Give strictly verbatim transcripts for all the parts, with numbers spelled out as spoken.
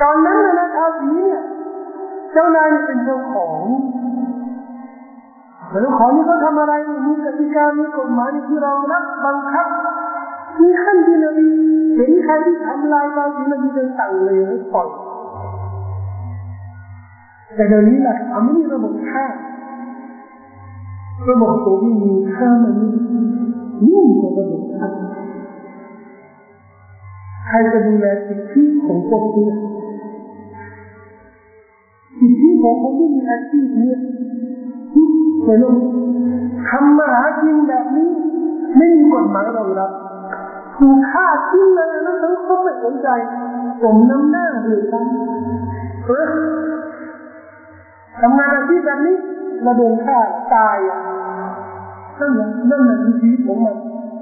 ตอนนั้นนะชาวผีเนี่ยเจ้านายเป็นเจ้าของเจ้าของนี่เขาทำอะไรมีกติกามีกฎหมายที่เรารับบังคับมีขั้นที่นบีเห็นใครที่ทำลายบางทีนบีจะสั่งเลยให้ปล่อยแต่เดี๋ยวนี้แหละไม่มีระบบค่าระบบตัวที่มีค่ามันยิ่งกว่าระบบค่าใครจะดูแลสิทธิของพวกนี้สิทธิของคนที่มีอาชีพเนี่ยเห็นไหมทำมาหากินแบบนี้ไม่มีกฎหมายรองรับถูกฆ่าทิ้งเลยแล้วทั้งเขาไม่สนใจสมน้ำหน้าเลยครับเฮ้ยทำงานอาชีพแบบนี้มาโดนฆ่าตายอ่ะนั่นแหละนั่นแหละคือชีวิตของมัน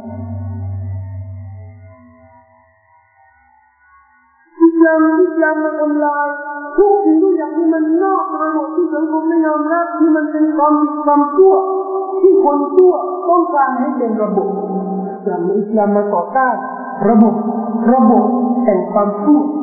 อิสลามอิสลามมันออนไลน์ทุกสิ่งทุกอย่างที่มันนอกระบบที่สังคมไม่ยอมรับที่มันเป็นความผิดความชั่วที่คนชั่วต้องการให้เป็นระบบอิสลามอิสลามมาต่อต้านระบบระบบแห่งความชั่ว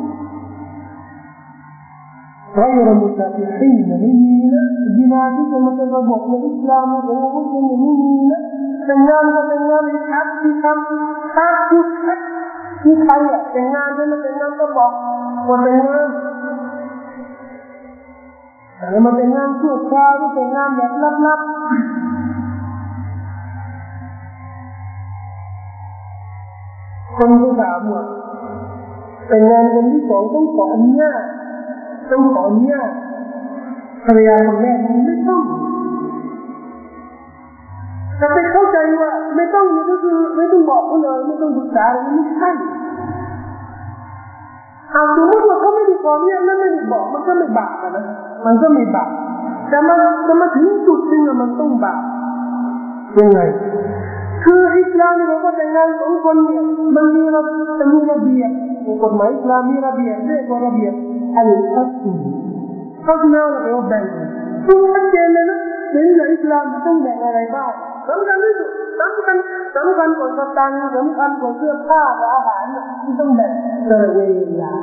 غير متابعين لمنا جنادك مثل ربك الإسلام وغيره لمنا تنام وتنام الحق كم حق حق في حياة تنام لما تنام ربك وتنام لما تنام شو كارو تنام يطلب لبคนที่สามอ่ะแต่งงานคนที่สองต้องขออนุญาตต้องขออนุญาตภรรยาคนแรกไม่ต้องแต่ไปเข้าใจว่าไม่ต้องนี่ก็คือไม่ต้องบอกเขาเลยไม่ต้องปรึกษาอะไรไม่ใช่เอาสมมติว่าเขาไม่ได้ขออนุญาตแล้วไม่ได้บอกมันก็ไม่บาปนะมันก็ไม่บาปแต่มันจะมาถึงจุดนึงมันต้องบาปยังไงคืออิสลามเนี่ยก็แต่งงานสองคนเนี่ยมันมีระมันมีระเบียบกฎหมายอิสลามมีระเบียบเรียกว่าระเบียบอัลฟัตห์ฟัตห์นั่นแปลว่าแบ่งทุกชัดเจนเลยนะในอิสลามต้องแบ่งอะไรบ้างสำคัญที่สุดสำคัญสำคัญกว่าสตางค์สำคัญกว่าเสื้อผ้าและอาหารที่ต้องแบ่งเวลา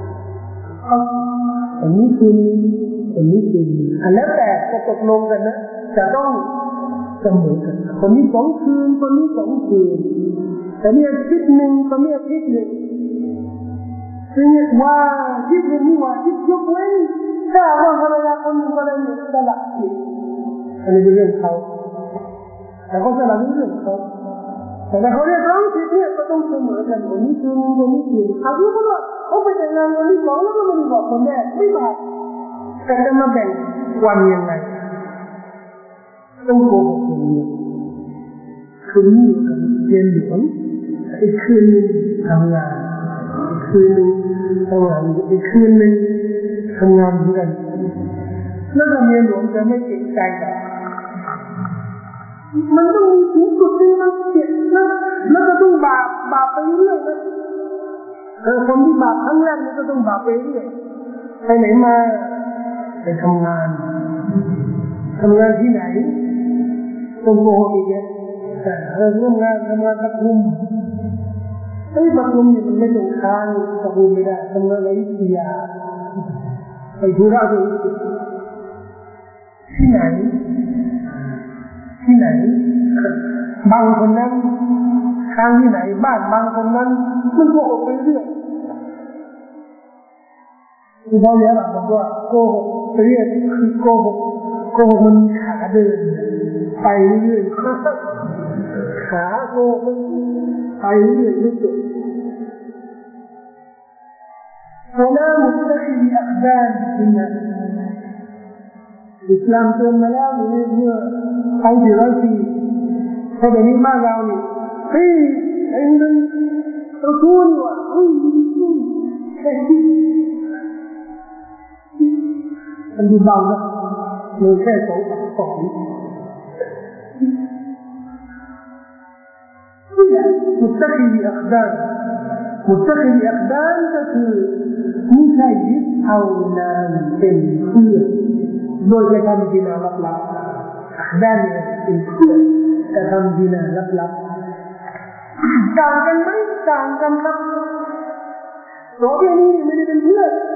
อันนี้คืออันนี้คืออันแล้วแต่จะตกลงกันนะจะต้องเสมอกันคนนี้สองคืนคนนี้สองคืนแต่นี่อาทิตย์หนึ่งคนนี้อาทิตย์หนึ่งซึ่งว่าที่เป็นนี่ว่าที่ยกเว้นถ้าว่าภรรยาคนหนึ่งก็ได้หนึ่งสละสิทธิ์อันนี้เป็นเรื่องเขาแต่เขาสละเรื่องเขาแต่ถ้าเขาเรียกร้องสิทธิ์เนี่ยก็ต้องเสมอกันคนนี้คืนคนนี้คืนอายุก็เขาไปแต่งงานคนที่สองแล้วก็มาดีบอกคนแรกไม่บาปแต่จะมาแบ่งวันยังไงต้องโกหกอย่างนี้คืนนี้กับเรียนหลวงอีกคืนนึงทำงานอีกคืนนึงทำงานอีกคืนนึงทำงานเหมือนกันแล้วเรียนหลวงจะไม่เก่งใจหรอกมันต้องมีถึงจุดที่มันเจ็บนะแล้วก็ต้องบาปบาปไปเรื่อยนะเออคนที่บาปครั้งแรกนี่ก็ต้องบาปไปเรื่อยไปไหนมาไปทำงานทำงานที่ไหนต้องโกหกอีกเนี่ยแต่เออร่วมงานทำงานประชุมไอ้ประชุมเนี่ยมันไม่ตรงทางประชุมไม่ได้ทำงานในวิทยาไปดูราดูที่ไหนที่ไหนบางคนนั้นทางที่ไหนบ้านบางคนนั้นมันโกหกไปเรื่อยที่เขาเรียกบอกว่าโกหกเรียกคือโกหกโกหกมันขาเดินไปเรื่อยขาโกหกไปเรื่อยไม่จบفلا متخذ أخدان في الناس الإسلام เตือนมาแล้วในเมื่อไปที่ร้อยปีเพราะเดี๋ยวนี้บ้านเรานี่เฮ้ยไอ้มันเราทูนี่ว่ะเฮ้ยมันดูเบานะมันแค่สองสองมุตตะคิดอักดานมุตตะคิดอักดานก็คือไม่ใช่ยึดเอานามเป็นเพื่อนโดยจะทำดีนาลับๆอักดานเนี่ยเป็นเพื่อนจะทำดีนาลับๆต่างกันไหมต่างกันครับตัวแค่นี้ไม่ได้เป็นเพื่อน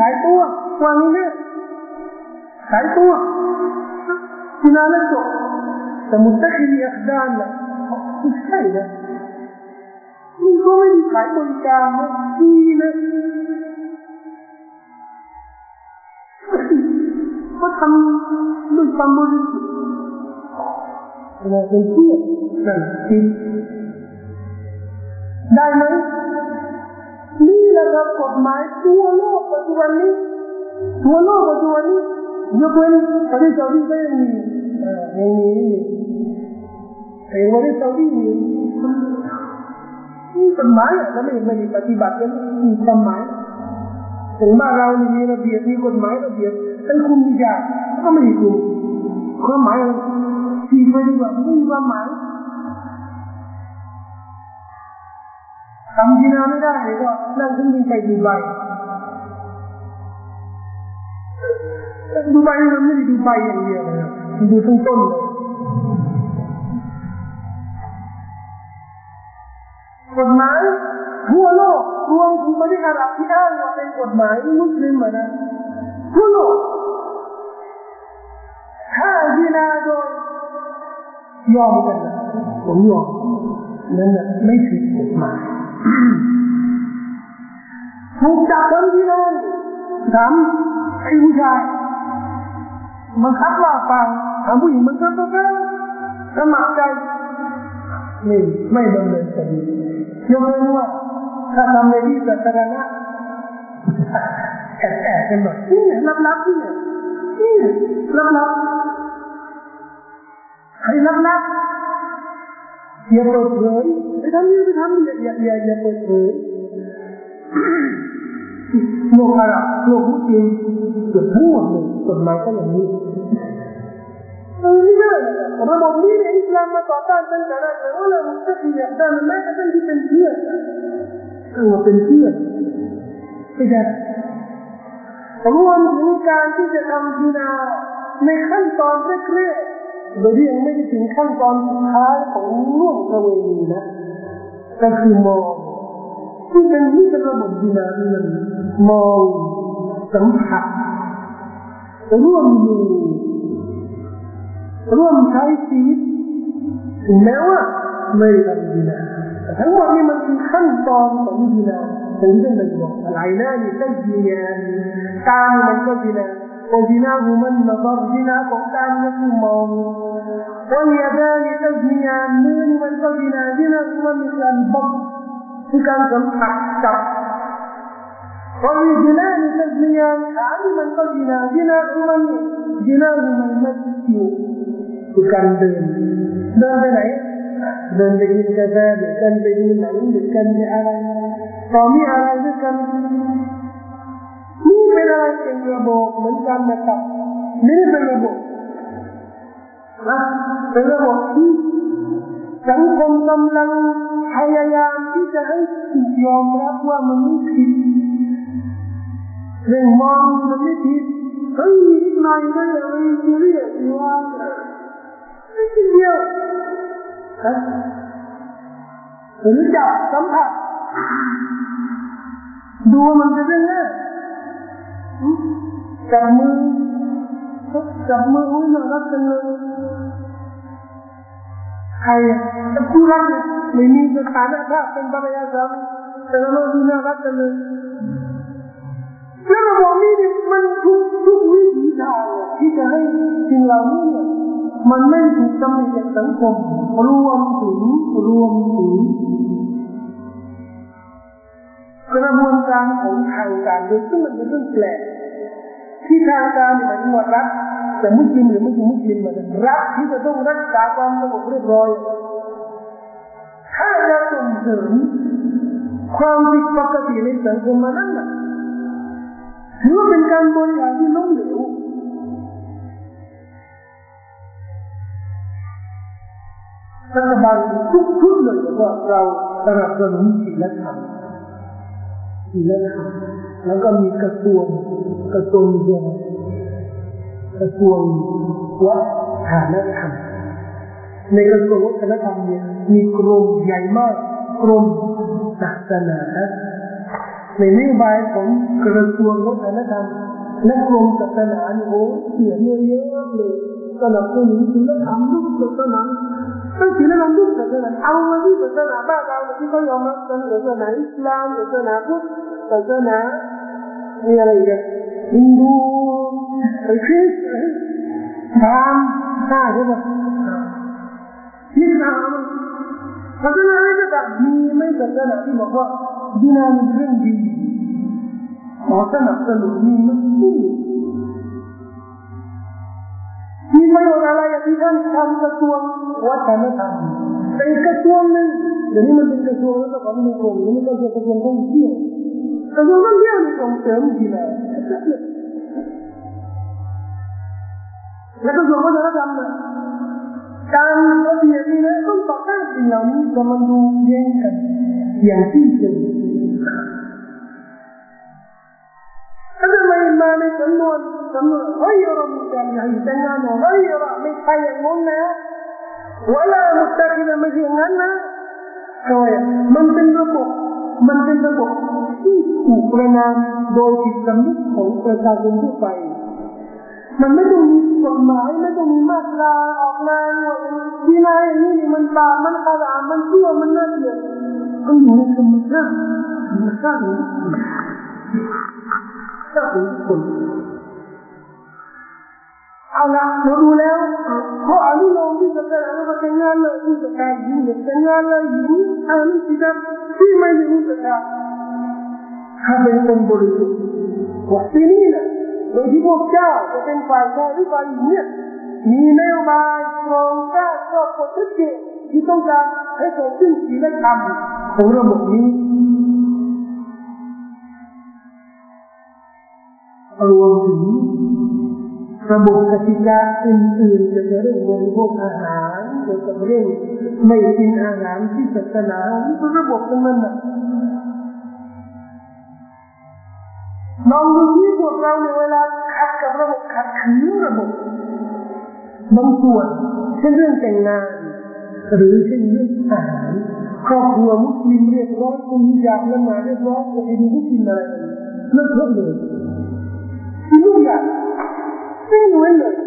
ายตัววางนี้เนี่ยขายตัวที่นั่นแล้วจบแต่มุตตะคิริอักดานน่ะไม่ใช่นะมันก็ไม่ได้ขายบริการนะดีนะเขาทำด้วยความบริสุทธิ์นะเป็นเพื่อนนั่นจริงได้ไหมนี่แหละครับกฎหมายทั่วโลกปัจจุบันนี้ทั่วโลกปัจจุบันนี้ยกเว้นประเทศซาอุดีก็ยังมียังมีแต่ประเทศซาอุดีมีมีกฎหมายแล้วไม่ไม่ปฏิบัติกันมีกฎหมายถึงบ้านเรามีระเบียบมีกฎหมายระเบียบแต่คุมดีจ้าก็ไม่คุมความหมายที่ไม่ดีกว่าไม่มีความหมายทำที่นาไม่ได้เลยก็นั่งเครื่องบินไปดูไบดูไบมันไม่ได้ดูไบอย่างเดียวเลยมันดูทั้งต้นเลยกฎหมายทั่วโลกรวมถึงประเทศอาหรับที่อ้างว่าเป็นกฎหมายมุสลิมนะทั่วโลกถ้าดินาโดยยอมกันนะผมยอมนั่นน่ะไม่ผิดกฎหมายถูกจับทำที่นั่นถามไอ้ผู้ชายมันคัดว่าฟังถามผู้หญิงมันคัดตัวกันสมัครใจไม่ไม่ดำเนินคดียกเว้นว่าถ้าทำในที่สาธารณะแอบแอบกันหน่อยนี่ลับๆนี่นี่ลับๆให้ลับๆอย่าเปิดเผยไปทำนี่ไปทำอย่าอย่าอย่าอย่าเปิดเผยโลกอาหรับโลกมุสลิมเกือบทั้งหมดเลยกฎหมายก็อย่างนี้เออนี่นะระบบนี้ในอิสลามมาต่อต้านตั้งแต่แรกเลยว่าเราจะเสียด้านแม้กระทั่งที่เป็นเพื่อนเออเป็นเพื่อนไม่ได้รวมถึงการที่จะทำดีนาในขั้นตอนแรกๆโดยที่ยังไม่ได้ถึงขั้นตอนสุดท้ายของล่วงประเวณีนะก็คือมองที่เป็นที่เป็นระบบดีนาที่มันมองสัมผัสร่วมอยู่ร่วมใช้ชีวิตถึงแม้ว่าไม่ทำดีนาแต่ทั้งหมดนี้มันคือขั้นตอนของดีนาถึงจะไม่บอกอะไรนะนี่ก็ดีนาตานี่มันก็ดีนาโอดีนาหูมันมาบอกดีนาของตานี่คือมองโอ้ยาดานี่ก็ดีนามือนี่มันก็ดีนาดีนาหูมันมีการบอกคือการสัมผัสกับโอ้ยดีนานี่ก็ดีนาขานี่มันก็ดีนาดีนาหูมันดีนาหูมันไม่อยู่คือการเดินเดินไปไหนเดินไปกินกาแฟหรือกันไปดูหนังหรือกันไปอะไรตอนนี้อะไรด้วยกันนี่เป็นอะไรเป็นระบบเหมือนกันนะครับนี่เป็นระบบนะเป็นระบบที่สังคมกำลังพยายามที่จะให้ถูกยอมรับว่ามันไม่ผิดเรื่องมองมันไม่ผิดเฮ้ยนิดหน่อยไม่อะไรจะเรียกว่าไม่เดียวหรือจับสัมผัสดูมันจะเป็นไงจับมือจับมืออุ้ยน่ารักจังเลยใครจะคู่รักไม่มีสถานะภาพเป็นภรรยาสามีแต่เราดูน่ารักจังเลยแล้วระบบนี้มันทุกทุกวิถีทางที่จะให้สิ่งเหล่านี้เนี่ยมันไม่ถูกจำในสังคมรวมถึงรวมถึงกระบวนการของทางการโดยซึ่งมันเป็นเรื่องแปลกที่ทางการเนี่ยมันว่ารัฐแต่มุสลิมหรือไม่ใช่มุสลิมมันรัฐที่จะต้องรักษาความสงบเรียบร้อยถ้าจะส่งเสริมความผิดปกติในสังคมมันนั่นน่ะถือว่าเป็นการบริหารที่ล้มเหลวรัฐบาลทุกทุกเลยว่าเราสนับสนุนศีลธรรมศีลธรรมแล้วก็มีกระทรวงกระทรวงเดียวกระทรวงวัฒนธรรมในกระทรวงวัฒนธรรมเนี่ยมีกรมใหญ่มากกรมศาสนาในนโยบายของกระทรวงวัฒนธรรมและกรมศาสนาโอ้เขียนเยอะเลยสนับสนุนศีลธรรมทุกศาสนาไม่ศีลธรรมทุกศาสนาเอามาที่ศาสนาบ้านเราที่เขายอมรับกันศาสนาอิสลามศาสนาพุทธศาสนามีอะไรกันฮินดูคริสต์พราหมณ์ห้าใช่ไหมอิสลามศาสนาอะไรก็ตามมีไม่ศาสนาที่บอกว่าดินาเป็นเรื่องดีขอสนับสนุนมีมันไม่มีประโยชน์อะไรที่ท่านทำกระทรวงวัฒนธรรมเป็นกระทรวงนึงเดี๋ยวนี้มันเป็นกระทรวงแล้วก็มีกรมนี่ก็เป็นกระทรวงท่องเที่ยวกระทรวงท่องเที่ยวนี่ส่งเสริมกีฬาและกระทรวงวัฒนธรรมนะการระเบียบนี่นะต้องต่อต้านสิ่งเหล่านี้แต่มันดูแย่งกันอย่างที่เกิดถ้าไม่มาในจำนวนจำนวนเฮ้ยเรามีการใหญ่แต่งงานเฮ้ยเราไม่ใช่อย่างนั้นนะเวลามุตตะกินไม่ใช่อย่างนั้นนะทำไมมันเป็นระบบมันเป็นระบบที่ถูกประนามโดยจิตสำนึกของประชาชนทั่วไปมันไม่ต้องมีกฎหมายไม่ต้องมีมาตราออกมาที่นายนี่มันบาปมันขลาดมันชั่วมันน่าเกลียดมันอยู่ในธรรมชาติธรรมชาตินี้ชาติทุกคนเอาละเราดูแล้วเขาอนุโลมที่จะแต่งงานแต่งงานเลยที่จะแต่งหญิงแต่งงานเลยหญิงอันนี้ที่จะที่ไม่ได้รู้จักถ้าเป็นคนบริสุทธิ์ว่าที่นี่นะโดยที่พวกเจ้าจะเป็นฝ่ายชายหรือฝ่ายหญิงเนี่ยมีนโยบายโครงสร้างก็กฎเกณฑ์ที่ต้องการให้เกิดขึ้นศีลธรรมของระบบนี้รวมถึงระบบกติกาอื่นๆเกี่ยวกับเรื่องบริโภคอาหารเกี่ยวกับเรื่องไม่กินอาหารที่ศาสนาเป็นระบบทั้งนั้นนะลองดูที่พวกเราในเวลาขัดกับระบบขัดขืนระบบบางส่วนเช่นเรื่องแต่งงานหรือเช่นเรื่องอาหารครอบครัวมุสลิมเรียบร้อยคุณอยากละหมาดเรียบร้อยจะไปดูมุสลิมอะไรเลิกเลิกเลยที่นู่นน่ะไม่เหมือนเลย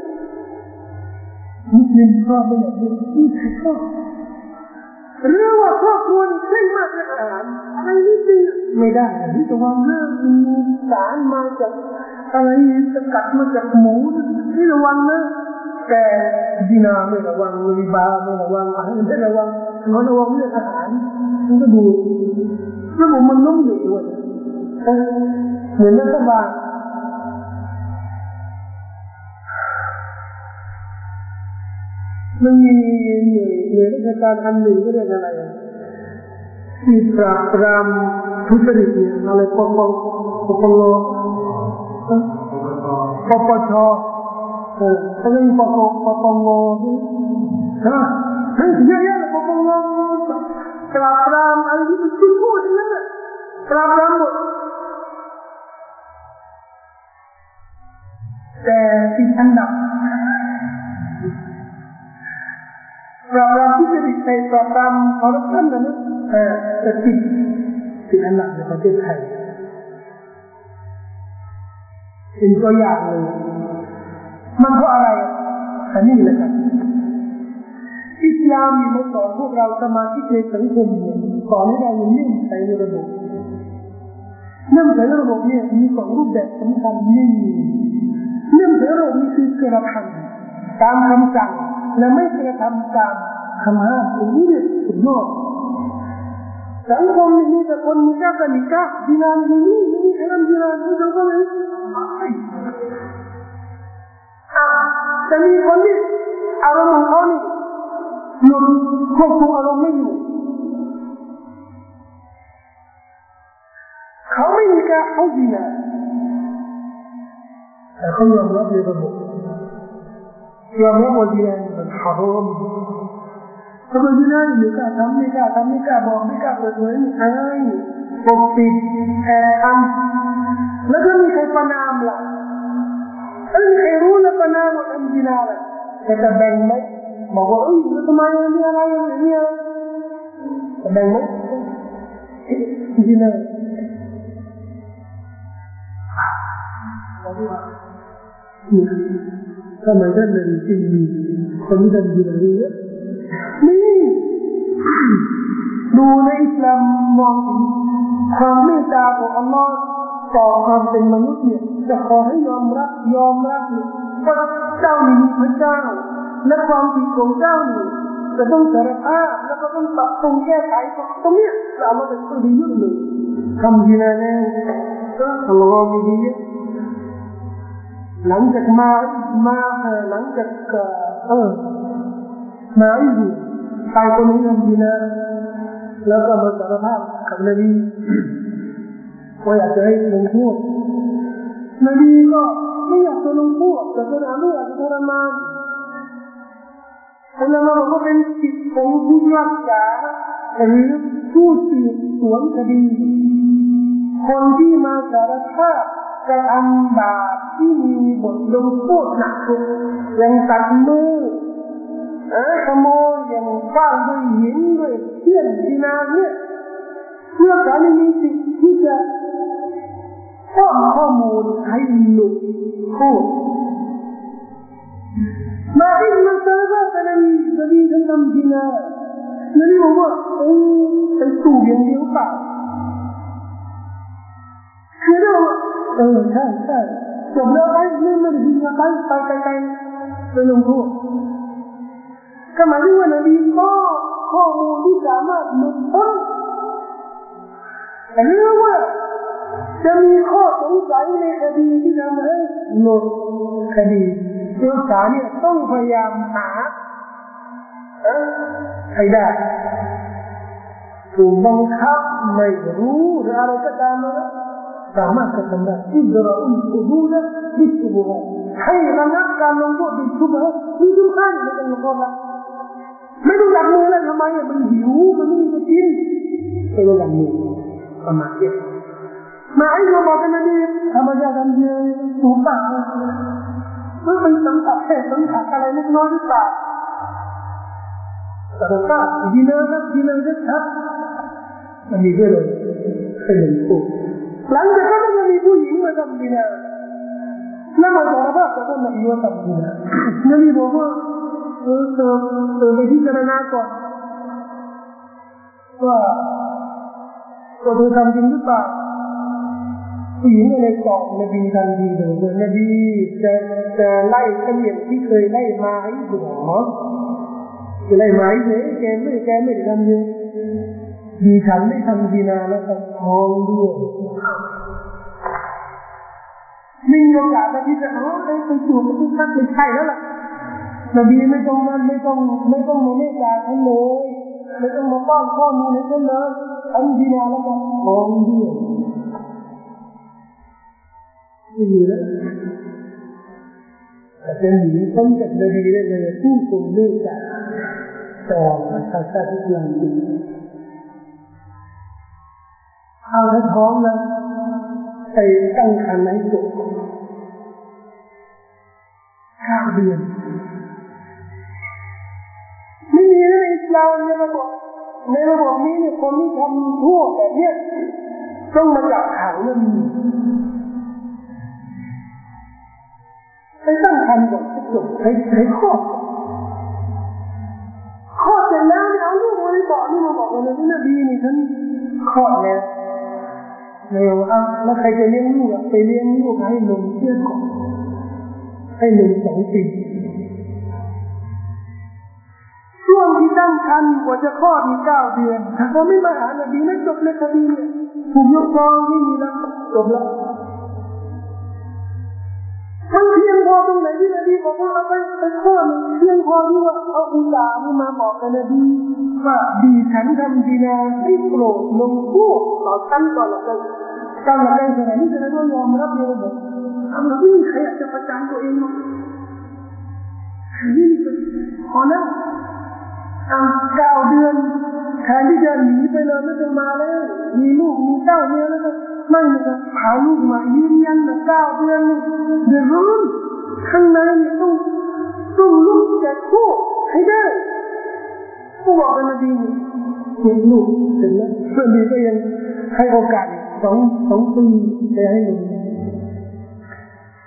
มุสลิมชอบเป็นแบบนี้ที่ชอบหรือว่าครอบครัวนี่เคร่งมากในอาหารอะไรนิดนึงไม่ได้ที่จะวางห้ามมีสารมาจากอะไรสกัดมาจากหมูที่ระวังนะแต่ดินาไม่ระวังริบาไม่ระวังอะไรไม่ระวังไม่ระวังเรื่องอาหารมันก็ดูระบบมันล้มเหลวเหมือนรัฐบาลมันมีหน่วยหน่วยราชการอันหนึ่งก็เรียกอะไรที่ปราบปรามทุจริตเนี่ยอะไรปปปปลปปชเออเขาเรียกปปปปงฮะเฮ้ยเยอะแยะเลยปปงปราบปรามอะไรที่มันชั่วๆทั้งนั้นปราบปรามหมดแต่ติดอันดับปราบปรามที่จะติดในปราบปรามคอร์รัปชันนะนะเออจะติดติดอันดับในประเทศไทยเป็นตัวอย่างเลยมันเพราะอะไรอันนี้แหละครับอิสลามมีมาสอนพวกเราสมาชิกในสังคมเนี่ยสอนให้เรามีเงื่อนไขในระบบเงื่อนไขในระบบเนี่ยมีสองรูปแบบสำคัญหนึ่งเงื่อนไขในระบบนี้คือกระทำตามคำสั่งและไม่กระทำตามคำห้ามตรงนี้เนี่ยสุดยอดสังคมนี้มีแต่คนมีกากันนิกาดินานนี้ไม่มีใครทำดินานที่สังคมนี้จะมีคนที่อารมณ์ของเขานี่หยุดควบคุมอารมณ์ไม่อยู่เขาไม่มีการเขาดินานแต่เขายอมรับในระบบยอมรับว่าดินานมันฮารอมถ้าเป็นดินานไม่กล้าทำไม่กล้าทำไม่กล้าบอกไม่กล้าเปิดเผยไม่อายปกปิดแอบทำแล้วก็มีใครประนามล่ะเอ้ยใครรู้แล้วประนามว่าทำดินานแต่จะแบ่งไหมบอกว่าเอ้ยทำไมมีอะไรอย่างนี้จะแบ่งไหมดินานเพราะว่าเนี่ยทำไมท่านนบีจึงมีคนที่ทำดีอะไรเยอะนี่ดูในอิสลามมองถึงความเมตตาของอัลลอฮ์ต่อความเป็นมนุษย์เนี่ยจะขอให้ยอมรับยอมรับว่าเจ้านี่มีพระเจ้าและความผิดของเจ้านี่จะต้องสารภาพแล้วก็ต้องปรับปรุงแก้ไขตรงเนี้ยเราเราจะต้องดีเยอะเลยทำดีแล้วก็อัลลอฮ์มีดีหลังจากมามาหลังจากเออมาอีกตายคนนี้ทำดีนะแล้วก็มาสารภาพกับนบีว่าอยากจะให้ลงโทษนบีก็ไม่อยากจะลงโทษแต่คนอ่านไม่อยากจะทรมานคนละมาบอกว่าเป็นสิทธิของผู้รักษาหรือผู้สืบสวนคดีคนที่มาสารภาพกระทำบาปที่มีบทลงโทษหนักอย่างตัดมือเออขโมยอย่างฟ้าด้วยหินด้วยเทียนดินาเนี่ยเพื่อการมีสิทธิ์ที่จะป้อนข้อมูลให้หลุดพูดมาอินมันเจอว่าเป็นนบีนบีท่านทำดินานบีบอกว่าเออเป็นตู่อย่างเดียวเปล่าคือเราเออใช่ใช่จบแล้วไปไม่ไม่ได้ยินไปไปไกลๆไปลงโทษก็หมายถึงว่านบีก็ข้อมูลที่สามารถหลุดพ้นหรือว่าจะมีข้อสงสัยในคดีที่ทำให้หลุดคดีผู้ศาลเนี่ยต้องพยายามหาให้ได้ถูกบังคับไม่รู้หรืออะไรก็ตามนะสามารถจะทำได้อิบราอุลอุบูนะดิสุบุฮะให้ระงับการลงโทษดิสุบุฮะมีทุกขั้นไม่ต้องลงโทษละไม่ต้องดับมือแล้วทำไมมันหิวมันไม่มีจะกินไม่ต้องดับมือประมาณนี้มาไอ้เราบอกกันนะนี่ธรรมชาติทำเยอะสูงมากเมื่อเป็นสัมผัสแค่สัมผัสอะไรเล็กน้อยหรือเปล่าแต่ถ้าดีนะดีนะจะชัดมันมีด้วยเลยเป็นหนึ่งคู่หลังจากนั้นจะมีผู้หญิงมาทำดีนะแล้วมาสารภาพกับท่านนบีว่าทำดีนะนบีบอกว่าเออเธอเธอไปพิจารณาก่อนว่าว่าเธอทำจริงหรือเปล่าผู้หญิงก็เลยตอบนบีทันทีเลยนบีจะจะไล่เฉลี่ยที่เคยไล่มาให้ดูหรอจะไล่มาให้เฉยแกไม่แกไม่ได้ทำเยอะดีฉันได้ทำดีนาแล้วก็ท้องด้วยไม่มีโอกาสที่จะอ๋อไปไปจูบไปทุกท่านไม่ใช่แล้วล่ะนบีไม่ต้องมันไม่ต้องไม่ต้องมาเมตตาท่านเลยไม่ต้องมาป้อนข้อมูลให้ท่านเลยทำดีนาแล้วก็ท้องด้วยไม่มีแล้วแต่เป็นหญิงพ้นจากนบีได้เลยผู้ทรงเมตตาต่อประชาชาติอิสลามจริงเอาถ้าท้องนะไปตั้งครรภ์ให้จบเก้าเดือนไม่มีในอิสลามในระบบในระบบนี้เนี่ยคนที่ทำทั่วแบบเนี้ยต้องมาจับขังนั่นไปตั้งครรภ์ก่อนจบให้ให้คลอดคลอดเสร็จแล้วเนี่ยเอาลูกมาในบ่อนี่มาบอกว่าเนี่ยนบีนี่ฉันคลอดแล้วในว่าแล้วใครจะเลี้ยงลูกไปเลี้ยงลูกให้นมเชื่อก่อนให้นมสองปีช่วงที่ตั้งครรภ์กว่าจะคลอดมีเก้าเดือนถ้าเขาไม่มาหานบีนั่นจบเลยคดีเนี่ยถูกยกฟ้องไม่มีแล้วจบแล้วมันเพียงพอตรงไหนที่นบีบอกว่าเอาไปไปคลอดเพียงพอที่ว่าเอาอุตส่าห์นี่มาบอกกับนบีว่าดีฉันทำดีนะให้โปรดลงโทษต่อฉันก่อนละกันตอนหลังจากนั้นจะได้ยอมรับในระบบทำแล้วไม่มีใครอยากจะประจานตัวเองหรอกนี่พอแล้วอ่ะเก้าเดือนแทนที่จะหนีไปเลยไม่ต้องมาแล้วมีลูกมีเต้าเนี่ยแล้วก็ไม่นะครับพาลูกมายืนยันนะเก้าเดือนเดือดร้อนข้างในเนี่ยต้องต้องลุกจากโคกให้ได้ผู้บอกกันนะดีเนี่ยลูกเสร็จแล้วเพื่อนดีก็ยังให้โอกาสสองสองปีไปให้ลูก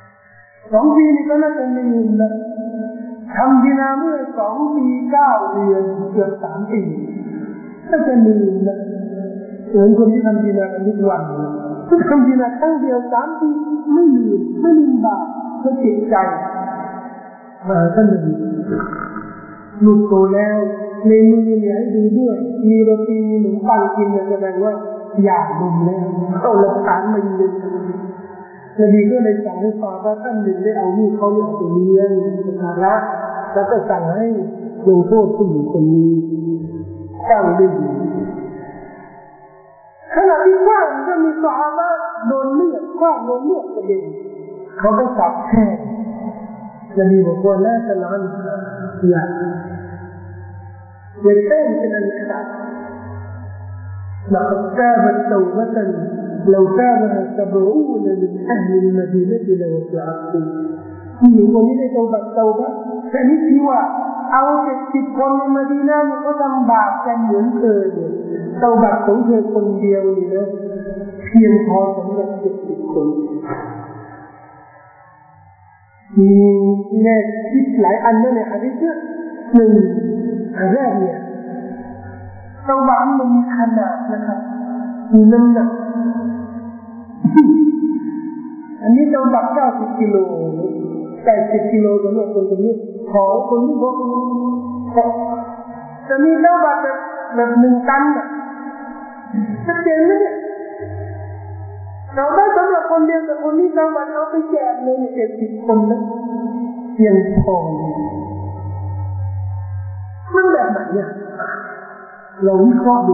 สองปีนี่ก็น่าจะไม่ลืมนะทำดีนาเมื่อสองปีเก้าเดือนเกือบสามปีน่าจะลืมนะเหมือนคนที่ทำดีนากันทุกวันถ้าทำดีนาครั้งเดียวสามปีไม่ลืมไม่ลืมบาปไม่เจ็บใจมาท่านหนึ่งลูกโตแล้วในมือเนี่ยให้ดูด้วยมีโรตีมีขนมปังกินแสดงว่าอยากนมแล้วเอาหลักฐานมายืนนบีก็เลยสั่งให้ฟาว่าท่านหนึ่งได้เอาลูกเขาเนี่ยไปเลี้ยงสการะแล้วก็สั่งให้ลงโทษผู้หญิงคนนี้คว้างด้วยหินขณะที่คว้างก็มีซอฮาบะห์โดนเลือดคว้างโดนเลือดกระเด็นเขาก็สับแช่นบีบอกว่าละตะลันอย่าอย่าเต้นเป็นอันขาดلقد تابت توبة لو تابها سبعون من أهل المدينة لوسعتهم ผู้หญิงคนนี้ได้ตอบัตเตาบะแต่นี่ที่ว่าเอาเจ็ดสิบคนในมะดีนะห์เนี่ยเขาทำบาปกันเหมือนเธอเนี่ยเตาบัตของเธอคนเดียวนี่นะเพียงพอสำหรับเจ็ดสิบคนมีแง่คิดหลายอันนั่นเนี่ยหะดีษหนึ่งอันแรกเนี่ยเตาบัตมันมีขนาดนะครับมีน้ำหนักอันนี้เตาบัตเก้าสิบกิโลแปดสิบกิโลสำหรับคนคนนี้ขอคนที่บอกจะมีเตาบัตแบบแบบหนึ่งตันอ่ะชัดเจนไหมเนี่ยเราได้สำหรับคนเดียวแต่คนนี้เตาบัตเอาไปแจกเลยเจ็ดสิบคนนะยังพอมันแบบไหนเนี่ยเราวิเคราะห์ดู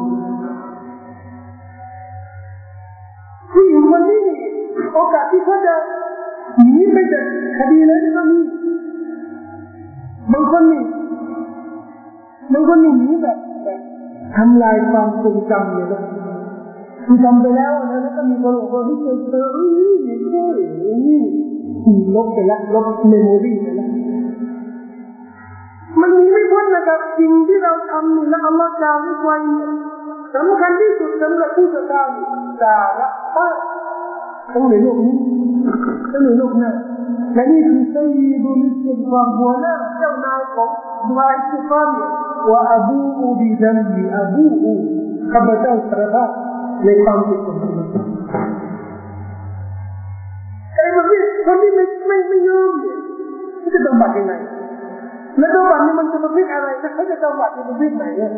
ผู้หญิงคนนี้โอกาสที่เขาจะหนีไปจากคดีนั้นก็มีบางคนนี่บางคนนี่หนีแบบแบบทำลายความทรงจำเลยนะคือทำไปแล้วนะแล้วก็มีคนบอกว่าที่เคยเจออุ้ยนี่ด้วยนี่ลบไปแล้วลบเมมโมรี่ไปแล้วมันมีไม่พ้นนะครับสิ่งที่เราทำนี่แล้วอัลลอฮฺกล่าวไว้เนี่ยสำคัญที่สุดสำหรับผู้ศรัทธาสาระบ้างทั้งในโลกนี้ทั้งในโลกหน้าและนี่คือสัยยิดุลอิสติฆฟารหัวหน้าเจ้านายของดุอาอิสติฆฟารเนี่ยว่าอบูอูบิดัมบิอบูอูข้าพเจ้าสารภาพในความผิดของข้าพเจ้าไอ้คนที่คนที่ไม่ไม่ไม่ยอมเนี่ยจะต้องบัตรยังไงแล้วตัวบัตรนี่มันจะประเภทอะไรนะเขาจะตัวบัตรในประเภทไหนเนี่ย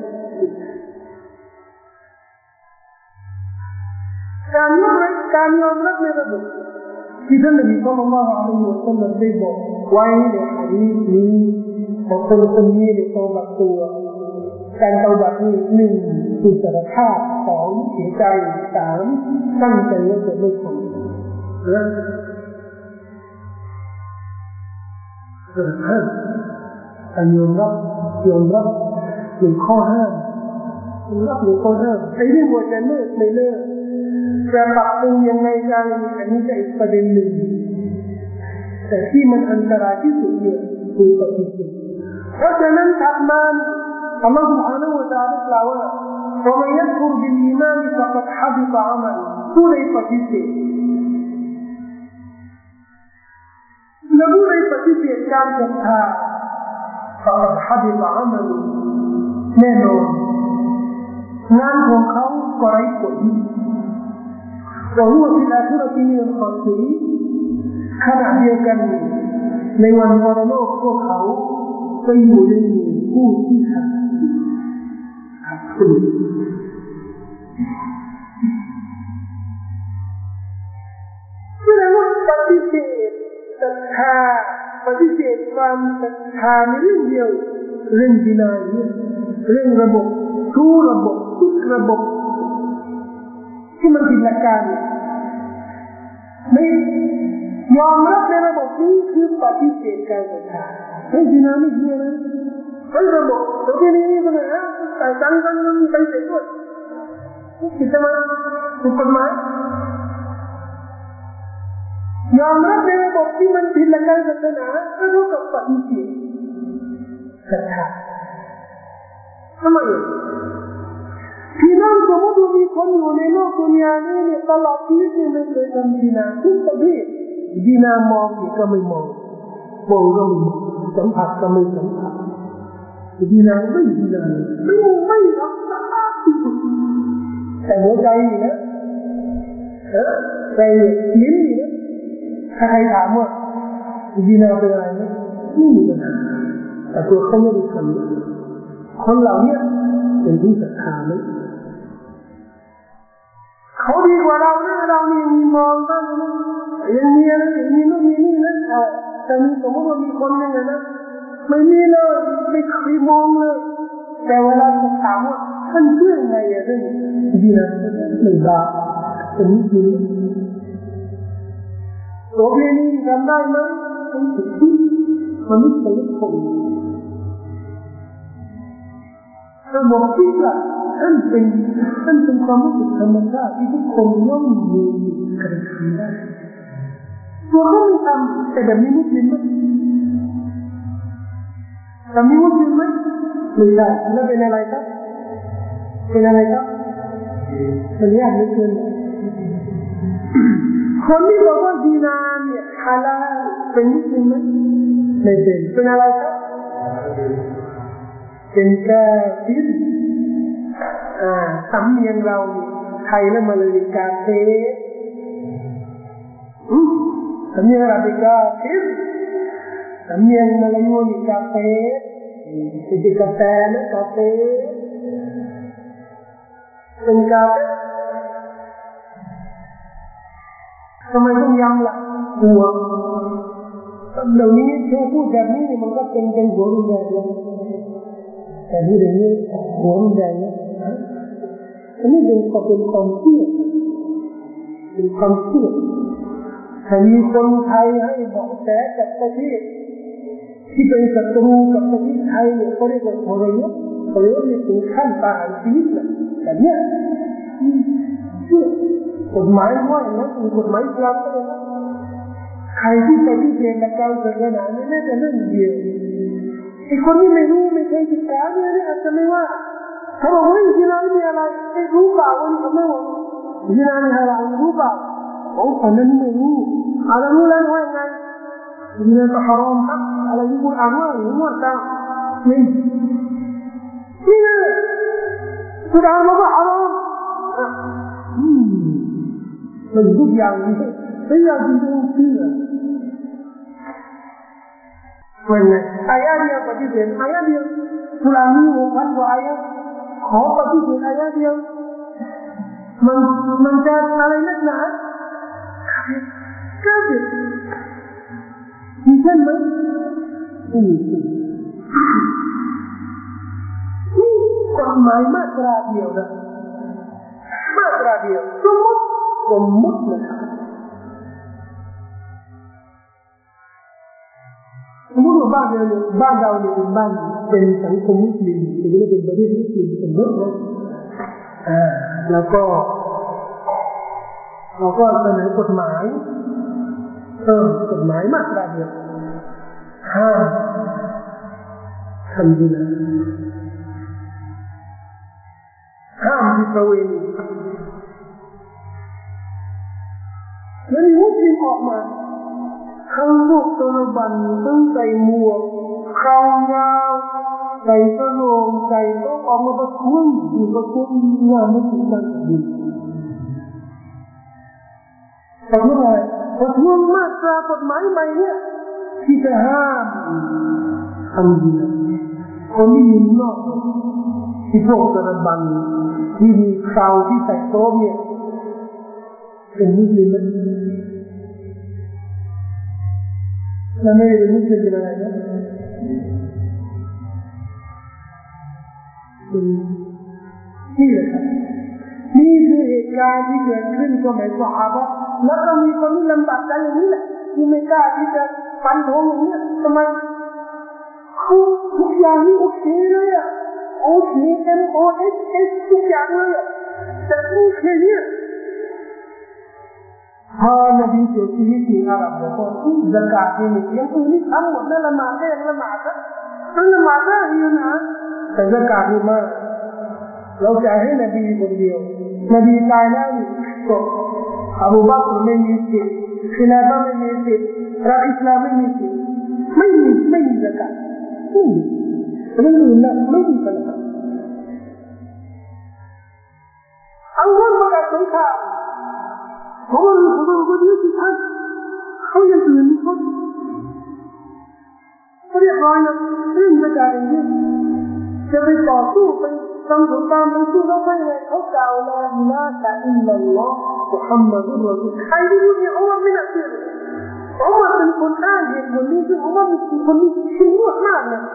การยอมรับการยอมรับในระบบที่ท่านนบีศ็อลลัลลอฮุอะลัยฮิวะซัลลัมได้บอกไว้ในหะดีษนี้ของคนคนนี้ในตัวบัตรตัวการตัวบัตรนี้หนึ่งคือสารภาพสองเสียใจสามตั้งใจว่าจะไม่ทำนะสารภาพการยอมรับยอมรับหนึ่งข้อห้ามยอมรับหนึ่งข้อห้ามไอ้เรื่องว่าจะเลิกไม่เลิกจะปรับปรุงยังไงกันอันนี้จะอีกประเด็นหนึ่งแต่ที่มันอันตรายที่สุดเนี่ยคือปฏิเสธเพราะฉะนั้นถัดมาอัลลอฮฺ سبحانه และ تعالى กล่าวว่า ومن يكفر بالإيمان فقد حبط عمله ผู้ใดปฏิเสธและผู้ใดปฏิเสธการศรัทธา فقد حبط عمله แน่นอนงานของเขาก็ไร้ผลوهو في الآخرة من الخاسرين ขณะเดียวกันในวันวรโลกพวกเขาก็อยู่ในหมู่ผู้ที่ขาดขาดทุนแสดงว่าปฏิเสธศรัทธาปฏิเสธความศรัทธาในเรื่องเดียวเรื่องดินาเนี่ยเรื่องระบบทุกระบบทุกระบบที่มันผิดหลักการไม่ยอมรับในระบบนี้คือปฏิเสธการศรัทธาเฮ้ยดินาไม่เชื่อนะเฮ้ยระบบระบบนี้นี่มันอะไรแต่ตั้งตั้งมันไปเสร็จด้วยผิดทำไมถูกกฎหมายยอมรับในระบบที่มันผิดหลักการศาสนาก็เท่ากับปฏิเสธศรัทธาทำไมพี่น้องสมมติว่ามีคนอยู่ในโลกดุนยานี้เนี่ยตลอดชีวิตเนี่ยไม่เคยทำดีนะทุกประเภทดีนามองอีกก็ไม่มองมองก็ไม่มองสัมผัสก็ไม่สัมผัสดีนาไม่ดีนาไม่ไม่รับแต่หัวใจนี่นะเออใจลิ้นนี่นะถ้าใครถามว่าดีนาเป็นอะไรนะไม่มีปัญหาแต่ตัวเขาไม่ได้ทำคนเหล่านี้เป็นผู้ศรัทธาไหมเขาดีกว่าเรานะเรานี่มีมองบ้างนะยังมีอะไรมีนู่นมีนี่นะแต่มีสมมติว่ามีคนหนึ่งนะไม่มีเลยไม่เคยมองเลยแต่เวลาผมถามว่าท่านเชื่อไงอะเรื่องดีนะไม่บาปเป็นจริงตัวเพนี้ทำได้ไหมต้องคิดมันไม่ใช่คนถ้าบอกคิดละท่านเป็นท่านเป็นความรู้สึกธรรมชาติที่ทุกคนย่อมมีการทำได้ตัวเขาไม่ทำแต่แบบนี้มุสลิมไหมแต่มีมุสลิมไหมไม่ได้แล้วเป็นอะไรครับเป็นอะไรครับเป็นยากเหลือเกินคนที่บอกว่าดีนาเนี่ยฮาลาลเป็นมุสลิมไหมไม่เป็นเป็นอะไรครับเป็นกาฟิรอ่าสำเนียงเราไทยและมาเลยกาเฟสำเนียงอาหรับกาฟิรสำเนียงมาลายูนี่กาเฟเป็นกาแฟนะกาเฟเป็นกาเฟทำไมต้องย้ำล่ะหัวเดี๋ยวนี้เธอพูดแบบนี้มันก็เป็นเป็นหัวรุนแรงนะแต่นี่เดี๋ยวนี้หัวรุนแรงนะอันนี้เป็นความเป็นความเชื่อเป็นความเชื่อถ้ามีคนไทยให้บอกแสกับประเทศที่เป็นศัตรูกับประเทศไทยเนี่ยเขาเรียกว่าทรยศทรยศนี่ถึงขั้นประหารชีวิตนะแต่เนี่ยเชื่อกฎหมายว่าอย่างนั้นคือกฎหมายอิสลามก็เลยนะใครที่ปฏิเสธหลักการศาสนาเนี่ยน่าจะเรื่องเดียวไอ้คนที่ไม่รู้ไม่เคยศึกษาเนี่ยอาจจะไม่ว่าเขาบอกว่าที่นั่นมีอะไรไม่รู้เปล่าวันนี้เขาไม่บอกที่นั่นมีอะไรรู้เปล่าโอ้คนนั้นไม่รู้อะไรรู้แล้วว่าไงที่นั่นก็ฮารอมครับอะไรที่คุณอ่านว่าหรือว่าจังนี่นี่นะคุณอ่านว่าก็ฮารอมอืมมันทุกอย่างนี่ไม่อยากที่จะเชื่อมันไงอายะเดียวปฏิเสธอายะเดียวกุรอานมีหกพันกว่าอายะขอปฏิเสธอายะเดียวมันมันจะอะไรนักหนาก็คือมีเช่นไหมอืมนี่กฎหมายมาตราเดียวนะมาตราเดียวสมมติสมมตินะครับสมมติว่าบ้านเราบ้านเราเนี่ยเป็นบ้านเป็นสังคมมุสลิมหรือเป็นประเทศมุสลิมสมมตินะอ่าแล้วก็เราก็เสนอกฎหมายเพิ่มกฎหมายมาตราเดียวห้ามทำดีนะห้ามที่ประเวณีแล้วมีมุสลิมออกมาทั้งพวกตระบันทั้งใส่หมวกคราวยาวใส่สโลงใส่ต้องออกมาประท้วงอยู่ประท้วงงานไม่ถึงกันดีแต่เมื่อไหร่ประท้วงมาตรากฎหมายใหม่เนี่ยที่จะห้ามทำดีคนที่ยืนนอกที่พวกตระบันที่มีคราวที่ใส่โต๊ะเนี่ยเป็นมุสลิมไหมแล้วไม่ได้เป็นมุสลิมเป็นอะไรนะนี่แหละครับนี่คือเหตุการณ์ที่เกิดขึ้นสมัยซอฮาบะห์แล้วก็มีคนที่ลำบากใจอย่างนี้แหละที่ไม่กล้าที่จะฟันธงอย่างนี้ทำไมเขาทุกอย่างนี่โอเคเลยอ่ะโอเคเอ็มโอเอสเอสทุกอย่างเลยอ่ะแต่นี่แค่นี้พอนบีเสียชีวิตที่อาหรับบอกว่าซะกาตนี่ยังอื่นนี่ทั้งหมดนั่นละหมาดได้ยังละหมาดนะนั่นละหมาดได้อยู่นะแต่ซะกาตนี่มากเราจะให้นบีคนเดียวนบีตายแล้วนี่ก็อบูบักรไม่มีสิทธิ์ขิลาฟะห์ไม่มีสิทธิ์รัฐอิสลามไม่มีสิทธิ์ไม่มีไม่มีซะกาตไม่มีเรื่องอื่นนะไม่มีปัญหาอังกฤษประกาศสงครามเขาบอกเขาบอกว่านี่คือท่านเขายังอื่นเขาเขาเรียบร้อยนะเรื่องประกาศอย่างนี้จะไปต่อสู้ไปทำสงครามไปสู้แล้วไม่ไงเขากล่าวลาอิลาฮะอิลลัลลอฮ์มุฮัมมัดุรรอซูลใครที่พูดเนี่ยอัลลอฮ์ไม่น่าเชื่ออัลลอฮ์เป็นคนอ้างเหตุผลนี้ซึ่งอัลลอฮ์เป็นคนที่ชุ่มนวดมากนะ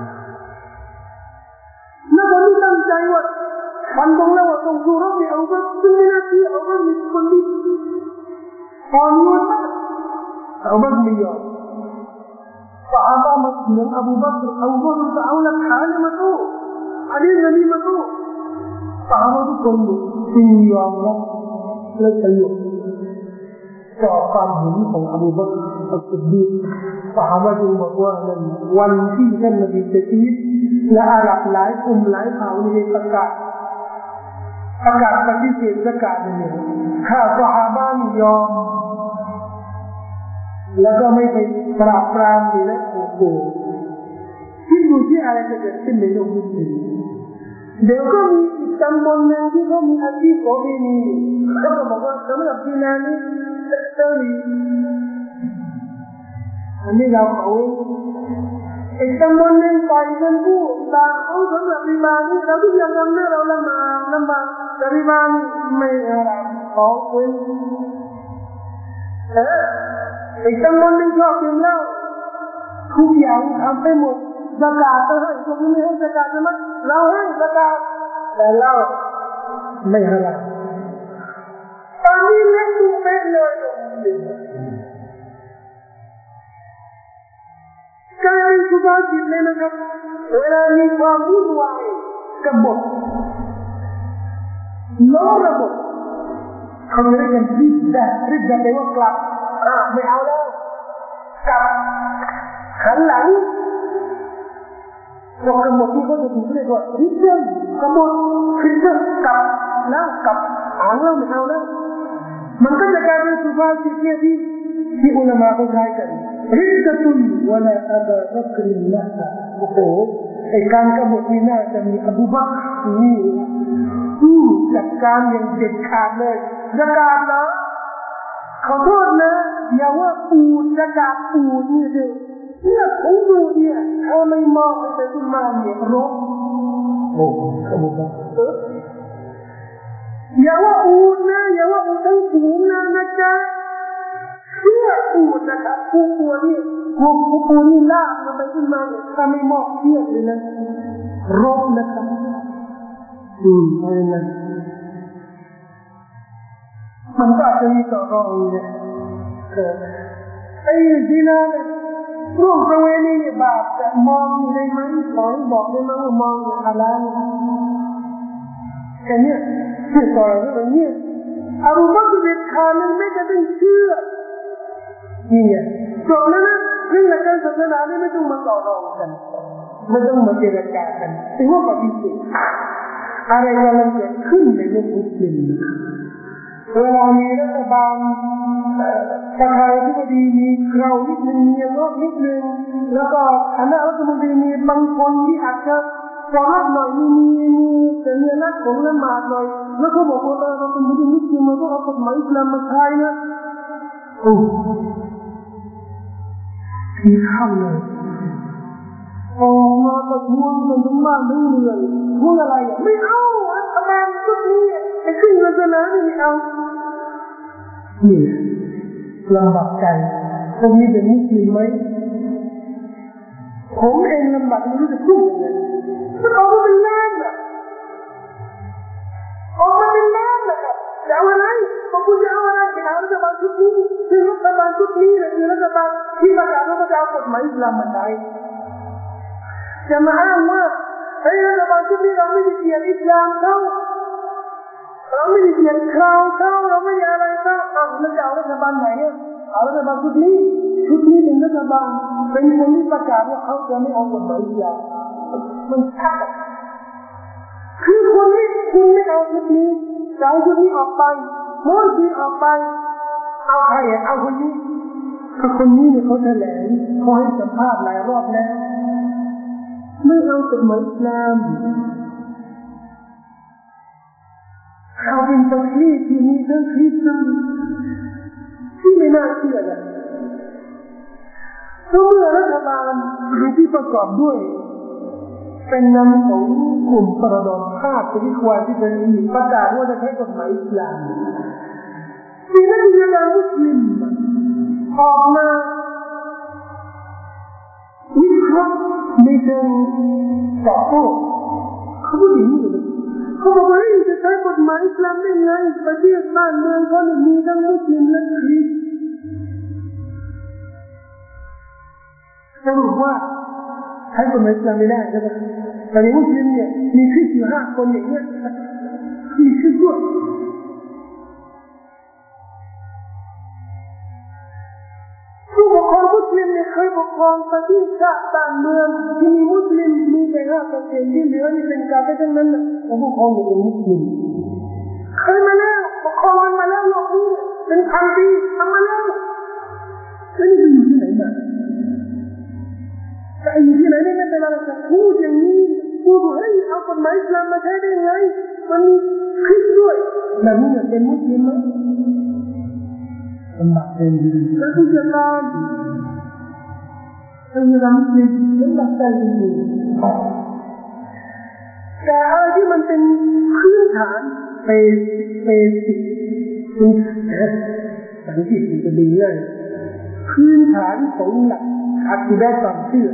แล้วคนที่ตั้งใจว่ามันต้องแล้วว่าต้องสู้รบเนี่ยอัลลอฮ์ซึ่งไม่น่าเชื่ออัลลอฮ์มีคนที่อ่อนโยนมากอัลลอฮ์ไม่ยอมصحابة مسلم أبو بكر أبو بكر تعالى حال متو علي النبي متو صحابة كله في يوم لا تلو فقام من أبو بكر الصديق صحابة المقوانا والفي النبي كثير لا أعرف لا يقوم لا يفعل فقط فقط فقط زكاةข้าซอฮาบะห์ยอมแล้วก็ไม่ไปปราบปรามดีนะโอ้โหคิดดูที่อะไรจะเกิดขึ้นในโลกนี้เดี๋ยวก็มีอีกตำบลหนึ่งที่เขามีอาชีพโอเคนี่เขาก็บอกว่าสำหรับที่นั่นนี่เซ็กเตอร์นี้อันนี้เราเอาอีกตำบลหนึ่งไปกันผู้บางเขาสำหรับริบานี่เราทุกอย่างทำได้เราละมาละมาแต่ริบานี่ไม่อะไรขอเว้นเอออีกตำบลหนึ่งชอบดื่มเหล้าทุกอย่างทำไปหมดซะกาตก็ให้พวกนี้ไม่ให้ซะกาตใช่ไหมเราให้ซะกาตแต่เราไม่ให้เราตอนนี้เล็กตัวเล็กเลยกลายเป็นสุภาษิตเลยนะครับเวลามีความวุ่นวายกับบทล้อระบบเขาเรียกกันริดดะริดดะแปลว่ากลับอ่าไม่เอาแล้วกลับหันหลังพวกกบฏที่เขาจะถูกเรียกว่าริดดะกบฏริดดะกลับแล้วกลับอ่านแล้วไม่เอาแล้วมันก็จะกลายเป็นสุภาษิตเนี่ยที่ที่อุลามะเขาใช้กันริดดะตุนวะลาอับาบักรินละโอ้โหไอ้การกบฏนี่น่าจะมีอบูบักรนี่อืมจัดการอย่างเด็ดขาดเลยซะกาตนะขอโทษนะอย่าว่าปูดซะกาตปูดนี่เถอะเนี่ยผมดูเนี่ยถ้าไม่มองให้ไปขึ้นมาเนี่ยรบโอ้อบูบักรอย่าว่าปูดนะอย่าว่าปูดทั้งฝูงนะนะจ๊ะเชื่อปูดนะครับผู้ตัวนี่พวกผู้ปูนี่ลากมาไปขึ้นมาเนี่ยถ้าไม่มองเชื่อเลยนะรบนะครับอืมอะไรนะมันก็อาจจะมีต่อรองเนี่ยไอ้ที่นั่นรูปประเวณีเนี่ยบาปจะมองได้ไหมขอให้บอกได้ไหมว่ามองเนี่ยอะไรแค่นี้ที่ต่อเรื่องนี้อาบูบักรเด็ดขาดมันไม่จะต้องเชื่อนี่เนี่ยจบแล้วนะเรื่องหลักการศาสนาเนี่ยไม่ต้องมาต่อรองกันไม่ต้องมาเจรจากันถือว่าปฏิเสธอะไรกำลังเกิดขึ้นในโลกมุสลิมเวลามีรัฐบาลประธานาธิบดีมีเครานิดนึงมีอำนาจนิดนึงแล้วก็คณะรัฐมนตรีมีบางคนที่อาจจะฟอร์ดหน่อยมีมีมีสัญลักษณ์ของละหมาดหน่อยแล้วก็บอกว่าเราเป็นมุสลิมเราต้องเอากฎหมายอิสลามมาใช้นะโอ้ที่เข้าเลยออกมาประท้วงกันทั้งบ้านทั้งเมืองพวกอะไรอ่ะไม่เอารัฐบาลชุดนี้ไอ้ขึ้นศาสนานี่ไม่เอานี่ลำบากใจผมนี่เป็นมุสลิมไหมผมเองลำบากไม่รู้จะพูดยังไงมันออกมาเป็นแม่น่ะออกมาเป็นแม่น่ะครับจะเอาอะไรบอกคุณจะเอาอะไรจะเอารัฐบาลชุดนี้คือรัฐบาลชุดนี้เลยคือรัฐบาลที่ประกาศว่าจะเอากฎหมายอิสลามมาใช้จะมาอ้างว่าเฮ้ยรัฐบาลชุดนี้เราไม่ได้เขียนอิสลามเขาเราไม่ได้เขียนคราวเขาเราไม่ได้อะไรเขาอ้าวแล้วจะเอารัฐบาลไหนอ่ะเอารัฐบาลชุดนี้ชุดนี้เป็นรัฐบาลเป็นคนที่ประกาศว่าเขาจะไม่เอากฎหมายอิสลามมันชัดคือคนที่คุณไม่เอาชุดนี้จะเอาชุดนี้ออกไปโม้ยที่ออกไปเอาใครเอาคนนี้คนนี้เนี่ยเขาแถลงเขาให้สัมภาษณ์หลายรอบแล้วไม่เอากฎหมายอิสลามเอาเป็นประเทศที่มีทั้งคริสต์ที่ไม่น่าเชื่อนะเพราะเมื่อรัฐบาลที่ประกอบด้วยเป็นนำของกลุ่มปรดรภาคที่ควรที่จะมีประกาศว่าจะใช้กฎหมายอิสลามที่นักวิชาการมุสลิมออกมาวิเคราะห์ในเชิงต่อโต้เขาพูดอย่างนี้เลยเขาบอกว่าจะใช้กฎหมายอิสลามได้ไงประเทศบ้านเมืองเขามีทั้งมุสลิมและคริสต์สรุปว่าใช้กฎหมายอิสลามไม่ได้ใช่ไหมแต่ในมุสลิมเนี่ยมีคริสต์อยู่ห้าคนอย่างเงี้ยมีคริสต์ด้วยผู้ปกครองมุสลิมเนี่ยเคยปกครองประเทศชาติบ้านเมืองที่มีมุสลิมมีแค่ห้าเปอร์เซ็นต์ที่เหลือนี่เป็นกาเฟรทั้งนั้นนะผู้ปกครองเนี่ยเป็นมุสลิมเคยมาแล้วปกครองกันมาแล้วโลกนี้เป็นพันปีทำมาแล้วแล้วนี่อยู่ที่ไหนมาแต่อยู่ที่ไหนนี่ไม่เป็นอะไรจะพูดอย่างนี้พูดว่าเฮ้ยเอากฎหมายอิสลามมาใช้ได้ไงมันมีคริสต์ด้วยแบบนี้เนี่ยเป็นมุสลิมไหมลำบากเป็นแล้วผู้จัดการเป็นมุสลิมลำบากใจจริงๆแต่อะไรที่มันเป็นพื้นฐานเบสิกเบสิกพื้นฐานสังเกตมันจะดีง่ายพื้นฐานของหลักอาคีดะห์ความเชื่อ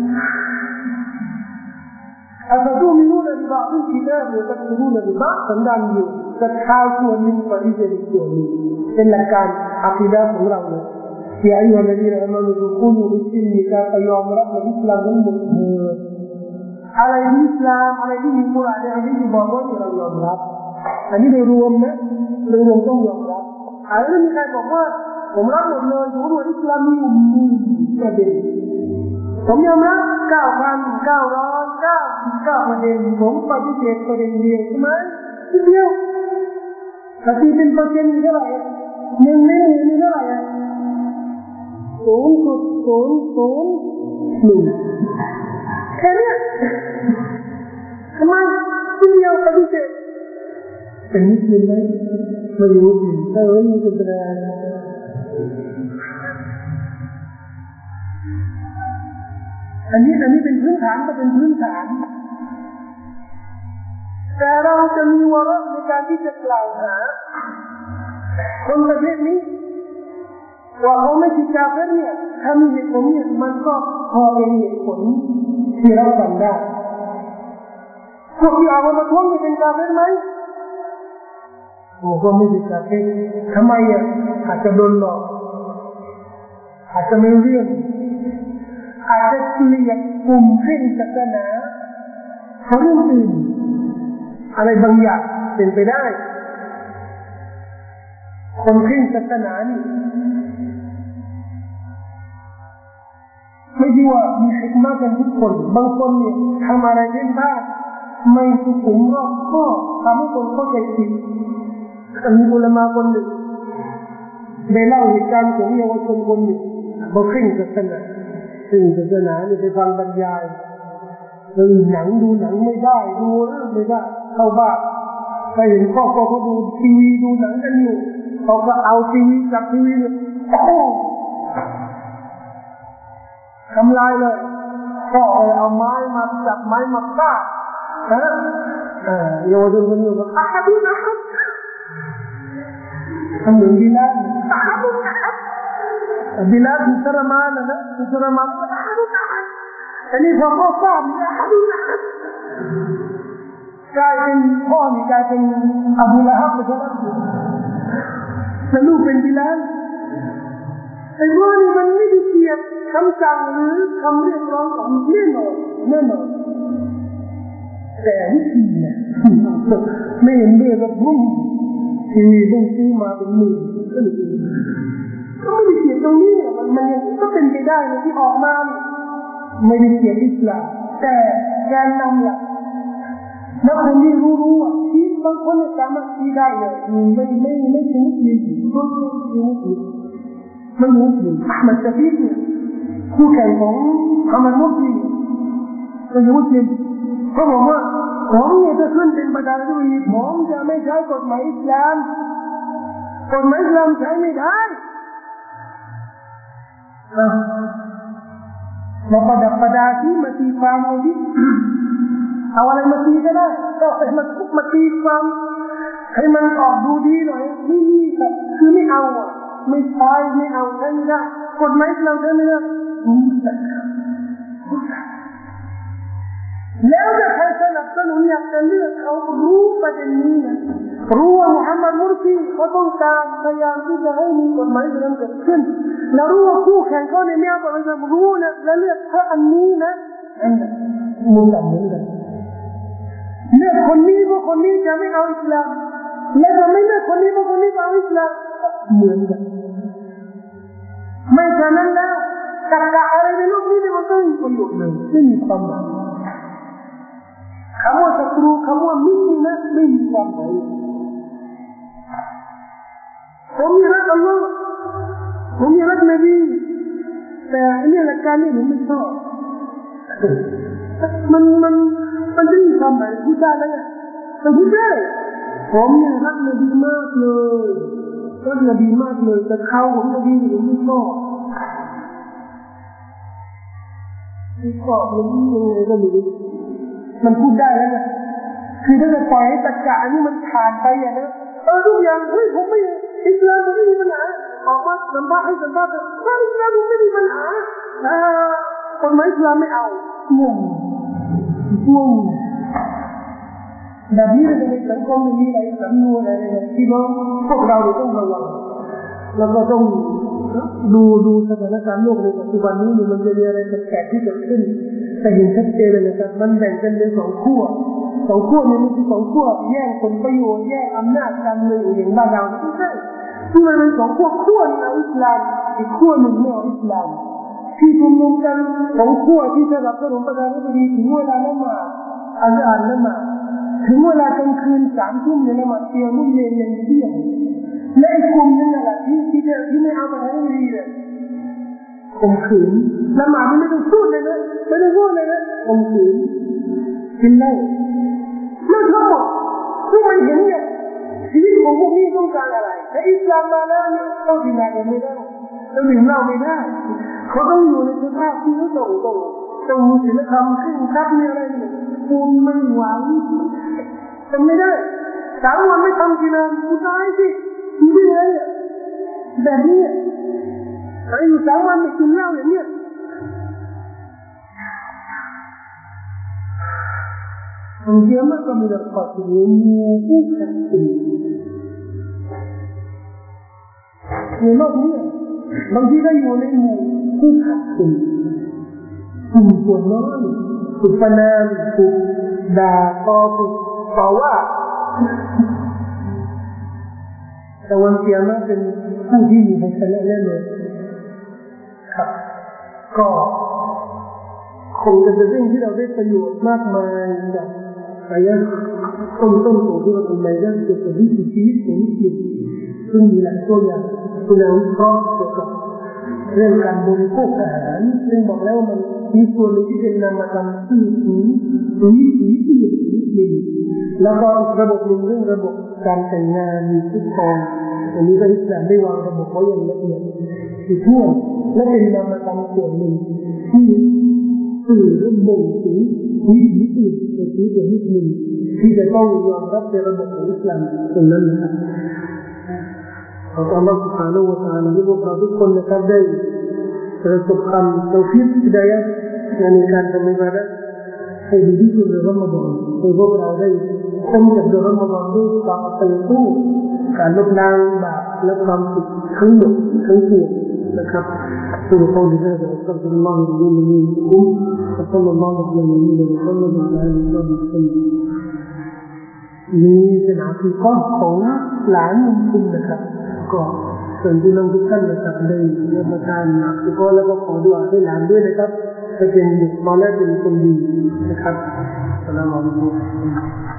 أفتؤمنون ببعض الكتاب وتكفرون ببعض สันดานอยู่ศรัทธาส่วนหนึ่งปฏิเสธส่วนหนึ่งเป็นหลักการอะกีดะห์ของเราเลยยาอัยยูฮัลลซีนอามานูดุคูลูบิสซิลมิกาก็ยอมรับในอิสลามทั้งหมดเลยอะไรที่อิสลามอะไรที่มีกุรอานในอะดีษที่บอกว่าเรายอมรับอันนี้โดยรวมนะโดยรวมต้องยอมรับอะไรไม่มีใครบอกว่าผมรับหมดเลยผมรู้ว่าอิสลามมีอุมมีประเด็นผมยอมรับ เก้าพันเก้าร้อยเก้าสิบเก้า ประเด็นผมปฏิเสธประเด็นเดียวใช่ไหมทีเดียวถ้าตีเป็นเปอร์เซ็นต์เท่าไหร่หนึ่งในหนึ่งมีเท่าไหร่ศูนย์จุดศูนย์ศูนย์หนึ่งแค่นี้ทำไมทีเดียวปฏิเสธเป็นมุสลิมไหมไม่เป็นมุสลิมแต่ว่ามีเป็นอะไรอันนี้อันนี้เป็นพื้นฐานก็เป็นพื้นฐานแต่เราจะมีวาระในการที่จะกล่าวหาคนประเภทนี้ว่าเขาไม่ใช่กาเฟรเนี่ยถ้ามีเหตุผลเนี่ยมันก็พอเป็นเหตุผลที่เราทำได้พวกที่เอามาท้วงจะเป็นกาเฟรไหมโอ้ก็ไม่ใช่กาเฟรทำไมอ่ะอาจจะโดนหลอกอาจจะไม่เรื่องอาจจะเกลียดกลุ่มเพ่งศาสนาเขาเรื่องอื่นอะไรบางอย่างเป็นไปได้คนเพ่งศาสนานี่ไม่ใช่ว่ามีฮิกมะห์กันทุกคนบางคนเนี่ยทำอะไรเล่นบ้างไม่สุขุมรอบคอบทำให้คนเข้าใจผิดมีอุลามะคนหนึ่งได้เล่าเหตุการณ์ของเยาวชนคนหนึ่งเขาเพ่งศาสนาซึ่งศาสนาเนี่ยไปฟังบรรยายดูหนังดูหนังไม่ได้ดูเรื่องไม่ได้เข้าบ้านไปเห็นครอบครัวเขาดูทีวีดูหนังกันอยู่เขาก็เอาทีวีจับทีวีเนี่ยโอ้ทำลายเลยพ่อเอาไม้มาจับไม้มาฟาดนะเออโยนคนอยู่บอกอาฮัดูนะทำเหมือนบิลาลอาฮัดูนะบิลาลที่ทรมานนะที่ทรมานอาฮัดูนะอันนี้พอพ่อฟาดอาฮัดูนะกลายเป็นพ่อนี่กลายเป็นอบูละฮับไปซะแล้วแต่ลูกเป็นบิลาลไอ้พวกนี้มันไม่ได้เกียรติคำสั่งหรือคำเรียกร้องของแน่นอนแน่นอนแต่วิธีเนี่ยไม่เห็นด้วยกับบุ้งทีวีบุ้งซื้อมาเป็นหมื่นก็เลยก็ไม่ได้เกียรติตรงนี้เนี่ยมันมันยังก็เป็นไปได้นะที่ออกมาเนี่ยไม่ได้เกียรติอิสลามแต่แกนนำหลักแล้วคนที่รู้รู้อ่ะชี้บางคนเนี่ยสามารถที่ได้เลยไม่ไม่ไม่ถึงมุสลิมไม่ถึงมุสลิมไม่มุสลิมอัลมัดซะฟีดเนี่ยคู่แข่งของอัลมัดมุสลิมเป็นมุสลิมเขาบอกว่าผมเนี่ยจะขึ้นเป็นประธานาธิบดีผมจะไม่ใช้กฎหมายอิสลามกฎหมายอิสลามใช้ไม่ได้มาประดับประดาที่มาตีความเอาดิเอาอะไรมาตีก็ได้ก็ให้มันทุกมาตีความให้มันออกดูดีหน่อยนี่นี่แบบคือไม่เอาอ่ะไม่ใช่ไม่เอาใช่ไม่ได้กฎหมายอิสลามใช่ไม่ได้แล้วถ้าใครสนับสนุนอยากจะเลือกเขารู้ประเด็นนี้นะรู้ว่ามุฮัมมัดมุรซีเขาต้องการพยายามที่จะให้มีกฎหมายอิสลามเกิดขึ้นแล้วรู้ว่าคู่แข่งเขาในแนวกฎหมายอิสลามรู้นะและเลือกเพราะอันนี้นะอันนั้นมุนกันเหมือนกันเลือกคนนี้เพราะคนนี้จะไม่เอาอิสลามและจะไม่เลือกคนนี้เพราะคนนี้จะเอาอิสลามเหมือนกันไม่ฉะนั้นแล้วตรรกะอะไรในโลกนี้มันก็ไม่มีประโยชน์เลยไม่มีความหมายคำว่าศัตรูคำว่ามิตรนะไม่มีความหมายผมอยากรักอัลลอฮ์ผมอยากรักนบีแต่เนี่ยหลักการนี่ผมไม่ชอบมันมันมันไม่มีความหมายพูดได้ไหมอ่ะแต่พูดได้ผมเนี่ยรักนบีมากเลยรักนบีมากเลยแต่เขาผมนบีผมไม่ชอบไม่ชอบมันยังไงก็ไม่รู้มันพูดได้แล้วนะคือถ้าจะปล่อยให้ตรรกะนี่มันขาดไปอย่างนั้นเออทุกอย่างเฮ้ยผมไม่อิสลามผมไม่มีปัญหาออกมาสัมภาษณ์ให้สัมภาษณ์ว่าอิสลามผมไม่มีปัญหาอ่าคนไม่อิสลามไม่เอางงงงแบบนี้ในสังคมมีอะไรสำนวนอะไรที่น้องพวกเราต้องระวังแล้วก็ต้องดูดูสถานการณ์โลกในปัจจุบันนี้มันจะมีอะไรแปลกๆที่เกิดขึ้นแต่เห็นชัดเจนเลยนะครับมันแบ่งกันเป็นสองขั้วสองขั้วนี้มันคือสองขั้วแย่งผลประโยชน์แย่งอำนาจการเมืองอย่างบ้านเราไม่ใช่ที่มันเป็นสองขั้วขั้วนึงเอาอิสลามอีกขั้วหนึ่งไม่เอาอิสลามที่ชุมนุมกันสองขั้วที่สนับสนุนประธานาธิบดีถึงเวลาละหมาดอาจารย์ละหมาดถึงเวลากลางคืนสามทุ่มเนี่ยละหมาดเที่ยงมุ่งเย็นยันเที่ยงและไอ้กลุ่มนึงน่ะแหละที่ที่ที่ไม่เอาประธานาธิบดีเนี่ยข่มขืนละหมาดไม่ต้องพูดเลยนะไม่ต้องพูดเลยนะข่มขืนกินเหล้าแล้วทั้งหมดที่มันเห็นเนี่ยชีวิตของพวกนี้ต้องการอะไรแต่อิสลามมาแล้วเนี่ยต้องกินเหล้าไม่ได้ต้องดื่มเหล้าไม่ได้เขาต้องอยู่ในสภาพที่เขาต้องต้องต้องมีศีลธรรมขึ้นครับมีอะไรเนี่ยคุณไม่ไหวทำไม่ได้สามวันไม่ทำกินอะไรกูตายสิอยู่ได้ไงแบบนี้ไอ้อยู่สามวันไม่กินเหล้าอย่างเนี้ยบางทีมันก็มีแต่ขอสิ่งนี้ผู้แข่งขันในโลกนี้บางทีก็อยู่ในหมู่ผู้แข่งขันกลุ่มส่วนน้อยถูกประณามถูกด่าทอถูกต่อว่าแต่วันเกียรติเป็นผู้ที่มีชัยชนะแน่นอนครับก็คงจะเป็นเรื่องที่เราได้ประโยชน์มากมายจากอายะต้นต้นของที่เราทำในเรื่องเกี่ยวกับวิถีชีวิตของมุสลิมซึ่งมีหลายตัวอย่างที่เราวิเคราะห์เกี่ยวกับเรื่องการบริโภคอาหารซึ่งบอกแล้วมันมีส่วนที่เป็นนามธรรมที่ถือวิถีที่เป็นมุสลิมแล้วก็ระบบหนึ่งเรื่องระบบการแต่งงานมีคู่ครองอันนี้ก็อิสลามได้วางระบบไว้อย่างละเอียดถี่ถ้วนและเป็นนามธรรมส่วนหนึ่งที่สื่อและบ่งถึงวิถีอื่นในชีวิตของมุสลิมที่จะต้องยอมรับในระบบของอิสลามตรงนั้นนะครับขออัลลอฮฺ سبحانه และ تعالى ให้พวกเราทุกคนนะครับได้ประสบความเตาฟิกฮิดายะห์ในการทำอิบาดะห์ให้ดีที่สุดในรอมฎอนให้พวกเราได้พ้นจากเดือนรอมฎอนด้วยความตื่นรู้การลดล้างบาปและความผิดทั้งหมดทั้งปวงนะครับสุดท้ายนี้เราขอบคุณอัลลอฮฺที่มีคุ้มขอบคุณอัลลอฮฺที่มีมีขอบคุณอัลลอฮฺที่มีคุณนี่เป็นอาชีพของหลานคุณนะครับก็ส่วนที่น้องทุกท่านนะครับได้รับประทานอาชีพแล้วก็ขอดุอาให้หลานด้วยนะครับให้เป็นเด็กน้อยและเป็นคนดีนะครับอัสสลามุอะลัยกุม